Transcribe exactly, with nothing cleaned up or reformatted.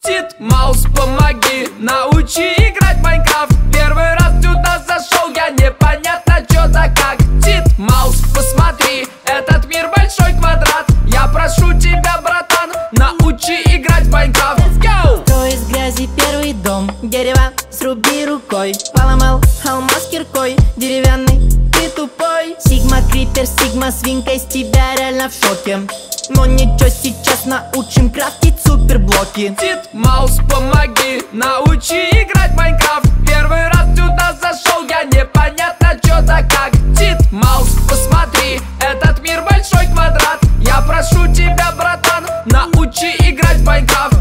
Тит Маус, помоги, научи играть в Майнкрафт. Первый раз сюда зашел, я непонятно чё да как. Тит Маус, посмотри, этот мир большой квадрат. Я прошу тебя, братан, научи играть в Майнкрафт. Let's go! Строй из грязи первый дом, дерево сруби рукой. Поломал алмаз киркой, деревянный, ты тупой. Сигма крипер, сигма свинка, из тебя реально в шоке. Но ничего, сейчас научим крафтить суперблоки. Тит Маус, помоги, научи играть в Майнкрафт. Первый раз сюда зашел, я непонятно чё да как. Тит Маус, посмотри, этот мир большой квадрат. Я прошу тебя, братан, научи играть в Майнкрафт.